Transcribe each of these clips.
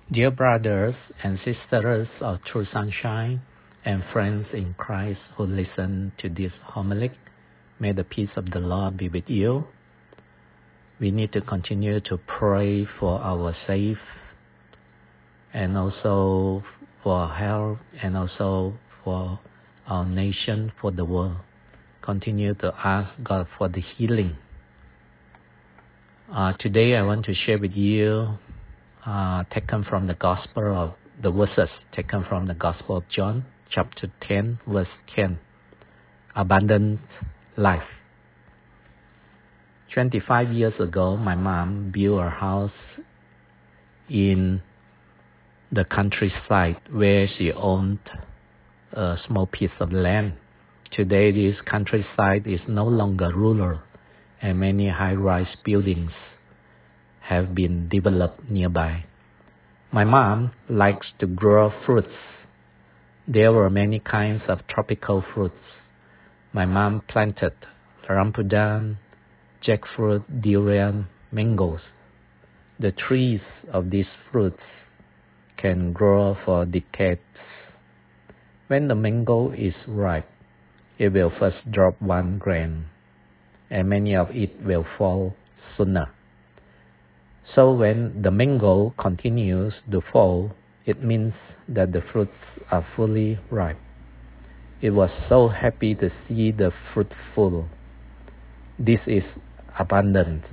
Dear brothers and sisters of True Sunshine and friends in Christ who listen to this homily, may the peace of the Lord be with you. We need to continue to pray for our safe and also for health and also for our nation, for the world. Continue to ask God for the healing. Today I want to share with you taken from the Gospel of the verses taken from the Gospel of John, chapter 10, verse 10. Abundant life. 25 years ago, my mom built a house in the countryside where she owned a small piece of land. Today, this countryside is no longer rural, and many high-rise buildings have been developed nearby. My mom likes to grow fruits. There were many kinds of tropical fruits. My mom planted rambutan, jackfruit, durian, mangoes. The trees of these fruits can grow for decades. When the mango is ripe, it will first drop one grain, and many of it will fall sooner. So when the mango continues to fall, it means that the fruits are fully ripe. It was so happy to see the fruit full. This is abundance.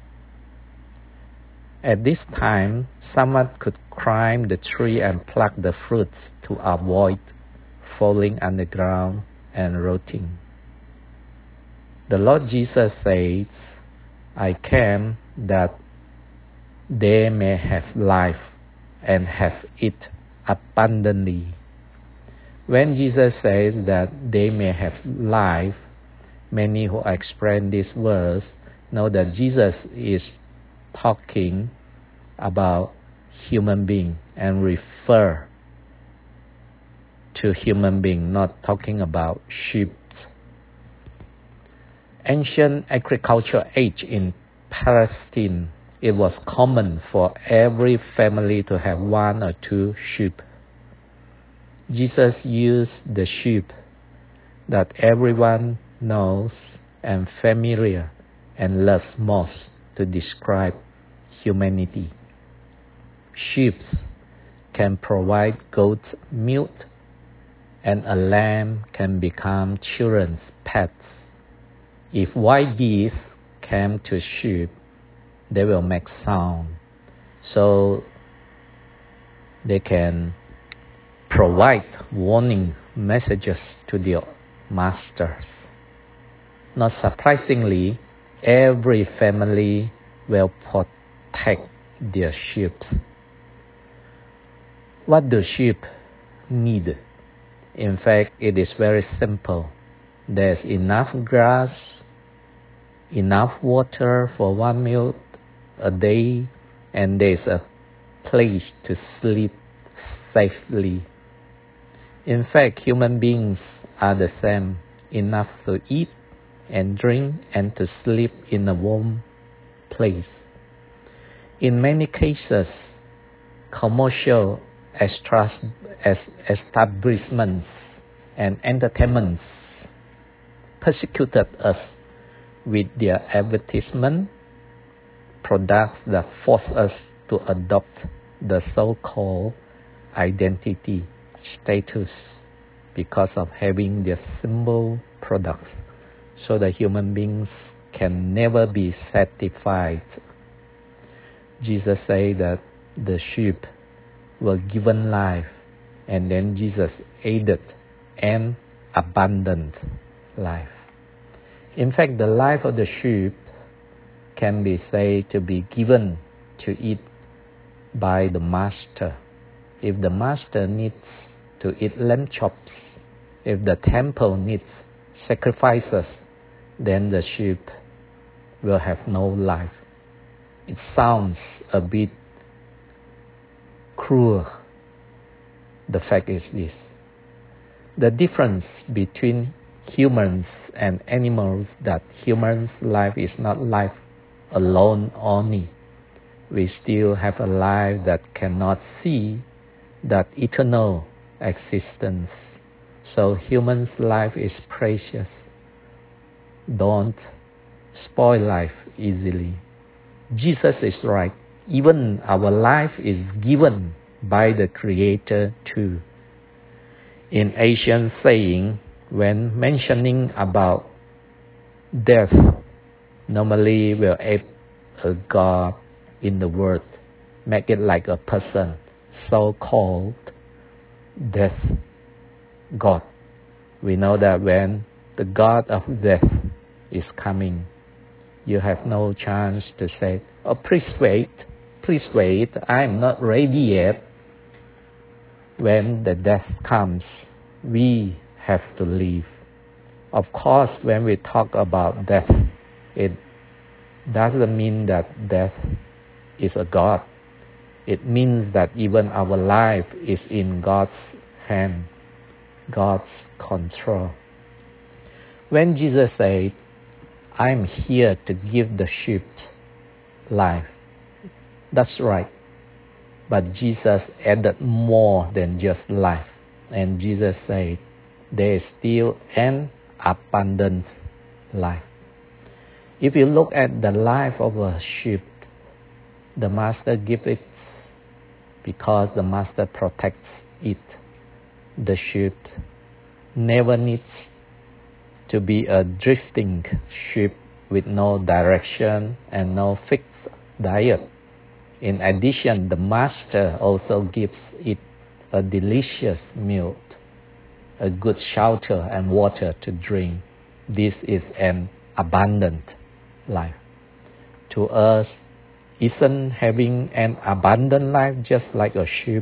At this time, someone could climb the tree and pluck the fruits to avoid falling on the ground and rotting. The Lord Jesus says, I came that they may have life and have it abundantly. When Jesus says that they may have life, many who explain this verse know that Jesus is talking about human being and refer to human being, not talking about sheep. Ancient agricultural age in Palestine, it was common for every family to have one or two sheep. Jesus used the sheep that everyone knows and familiar and loves most to describe humanity. Sheep can provide goat's milk, and a lamb can become children's pets. If wild geese came to sheep, they will make sound, so they can provide warning messages to their masters. Not surprisingly, every family will protect their sheep. What do sheep need? In fact, it is very simple. There's enough grass, enough water for 1 meal a day, and there's a place to sleep safely. In fact, human beings are the same, enough to eat and drink and to sleep in a warm place. In many cases, commercial establishments and entertainments persecuted us with their advertisement products that force us to adopt the so-called identity status because of having their symbol products, so that human beings can never be satisfied. Jesus said that the sheep were given life, and then Jesus added an abundant life. In fact, the life of the sheep can be said to be given to eat by the master. If the master needs to eat lamb chops, if the temple needs sacrifices, then the sheep will have no life. It sounds a bit cruel. The fact is this: the difference between humans and animals, that humans' life is not life alone only. we still have a life that cannot see that eternal existence. So human's life is precious. Don't spoil life easily. Jesus is right. Even our life is given by the Creator too. In Asian saying, when mentioning about death, normally we'll add a God in the word, make it like a person, so-called death God. We know that when the God of death is coming, you have no chance to say, oh, please wait, I'm not ready yet. When the death comes, we have to leave. Of course, when we talk about death, it doesn't mean that death is a God. It means that even our life is in God's hand, God's control. When Jesus said, I'm here to give the sheep life, that's right. But Jesus added more than just life. And Jesus said, there is still an abundant life. If you look at the life of a sheep, the master gives it because the master protects it. The sheep never needs to be a drifting sheep with no direction and no fixed diet. In addition, the master also gives it a delicious milk, a good shelter and water to drink. This is an abundant life. To us, isn't having an abundant life just like a sheep?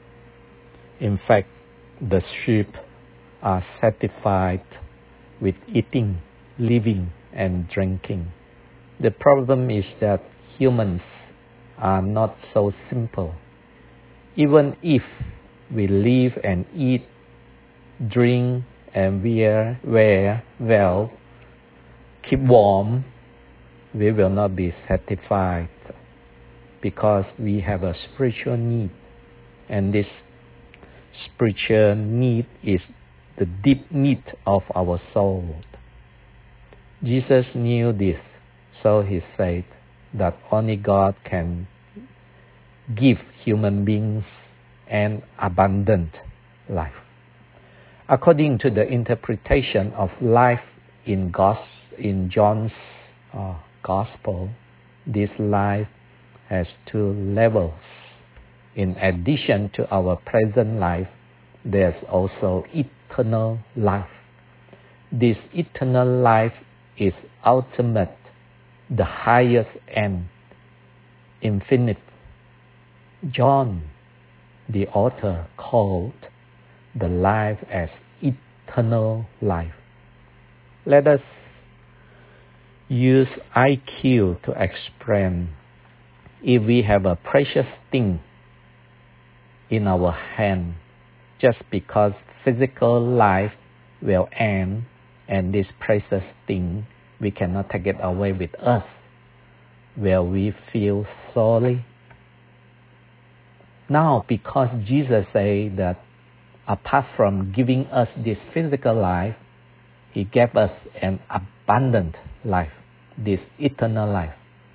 In fact, the sheep are satisfied with eating, living, and drinking. The problem is that humans are not so simple. Even if we live and eat, drink, and wear well, keep warm, we will not be satisfied because we have a spiritual need. And this spiritual need is the deep need of our soul. Jesus knew this, so he said that only God can give human beings an abundant life. According to the interpretation of life in John's Gospel, this life has two levels. In addition to our present life, there's also eternal life. This eternal life is ultimate, the highest end, infinite. John, the author, called the life as eternal life. Let us use IQ to explain. If we have a precious thing in our hand, just because physical life will end, and this precious thing, we cannot take it away with us, will we feel sorry? Now, because Jesus said that apart from giving us this physical life, he gave us an abundant life, this eternal life.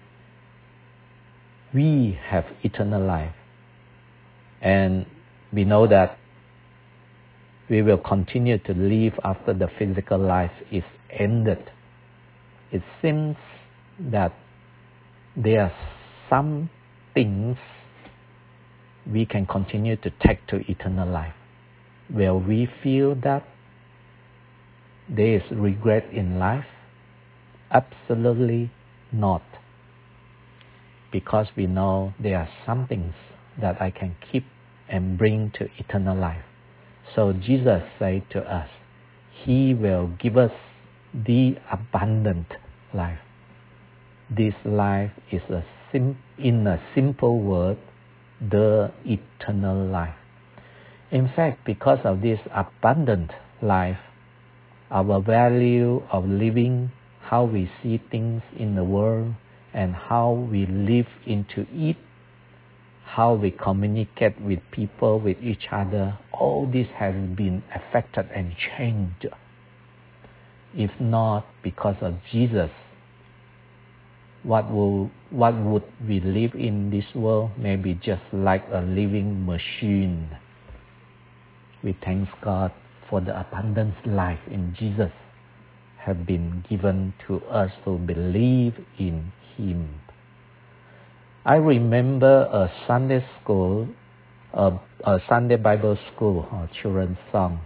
We have eternal life. And we know that we will continue to live after the physical life is ended. It seems that there are some things we can continue to take to eternal life. Will we feel that there is regret in life? Absolutely not. Because we know there are some things that I can keep and bring to eternal life. So Jesus said to us, he will give us the abundant life. This life is in a simple word, the eternal life. In fact, because of this abundant life, our value of living, how we see things in the world, and how we live into it, how we communicate with people, with each other, all this has been affected and changed. If not because of Jesus, what would we live in this world? Maybe just like a living machine. We thank God for the abundant life in Jesus have been given to us who believe in Him. I remember a Sunday school, a Sunday Bible school, or children's song.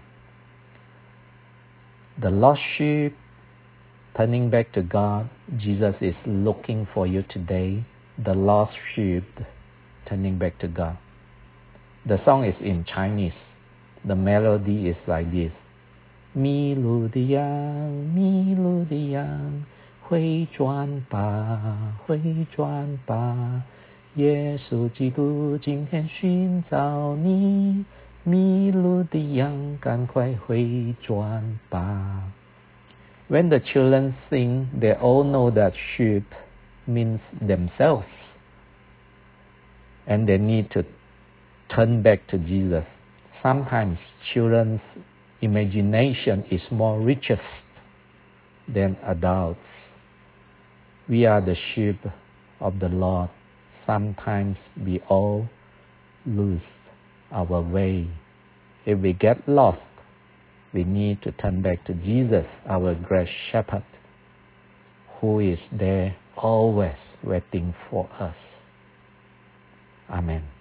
The lost sheep turning back to God. Jesus is looking for you today. The lost sheep turning back to God. The song is in Chinese. The melody is like this. 迷路的羊，迷路的羊，回转吧，回转吧，耶稣基督今天寻找你，迷路的羊，赶快回转吧。When the children sing, they all know that sheep means themselves, and they need to turn back to Jesus. Sometimes children's imagination is more richest than adults. We are the sheep of the Lord. Sometimes we all lose our way. If we get lost, we need to turn back to Jesus, our great shepherd, who is there always waiting for us. Amen.